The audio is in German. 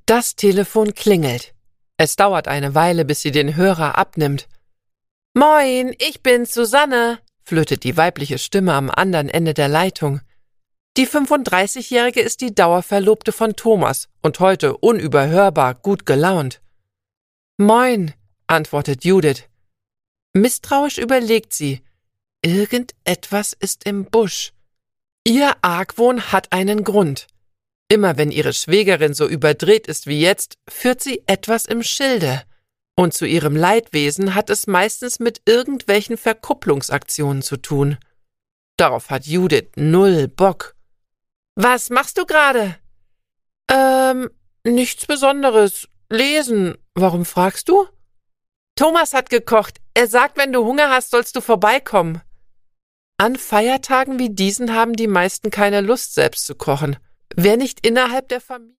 Das Telefon klingelt. Es dauert eine Weile, bis sie den Hörer abnimmt. »Moin, ich bin's, Susanne«, flötet die weibliche Stimme am anderen Ende der Leitung. Die 35-Jährige ist die Dauerverlobte von Thomas und heute unüberhörbar gut gelaunt. »Moin«, antwortet Judith. Misstrauisch überlegt sie. Irgendetwas ist im Busch. Ihr Argwohn hat einen Grund. Immer wenn ihre Schwägerin so überdreht ist wie jetzt, führt sie etwas im Schilde. Und zu ihrem Leidwesen hat es meistens mit irgendwelchen Verkupplungsaktionen zu tun. Darauf hat Judith null Bock. »Was machst du gerade?« Nichts Besonderes. Lesen. Warum fragst du?« »Thomas hat gekocht. Er sagt, wenn du Hunger hast, sollst du vorbeikommen.« An Feiertagen wie diesen haben die meisten keine Lust, selbst zu kochen. Wer nicht innerhalb der Familie